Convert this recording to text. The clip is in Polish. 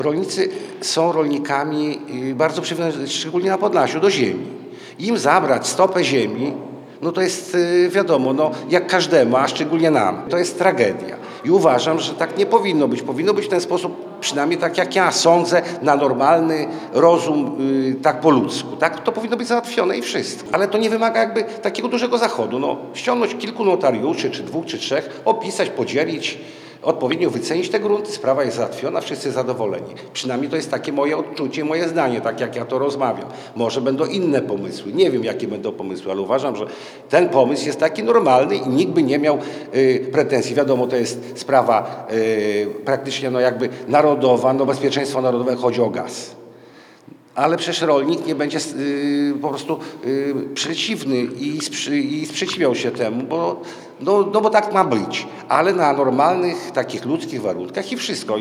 Rolnicy są rolnikami bardzo przywiązani, szczególnie na Podlasiu, do ziemi. Im zabrać stopę ziemi, no to jest wiadomo, no jak każdemu, a szczególnie nam, to jest tragedia. I uważam, że tak nie powinno być. Powinno być w ten sposób, przynajmniej tak jak ja sądzę, na normalny rozum, tak po ludzku. Tak? To powinno być załatwione i wszystko. Ale to nie wymaga jakby takiego dużego zachodu. No, ściągnąć kilku notariuszy, czy 2, czy 3, opisać, podzielić, odpowiednio wycenić te grunty, sprawa jest załatwiona, wszyscy zadowoleni. Przynajmniej to jest takie moje odczucie, moje zdanie, tak jak ja to rozmawiam. Może będą inne pomysły, nie wiem jakie będą pomysły, ale uważam, że ten pomysł jest taki normalny i nikt by nie miał pretensji. Wiadomo, to jest sprawa praktycznie no jakby narodowa, no bezpieczeństwo narodowe, chodzi o gaz. Ale przecież rolnik nie będzie po prostu przeciwny i sprzeciwiał się temu, bo tak ma być. Ale na normalnych, takich ludzkich warunkach i wszystko.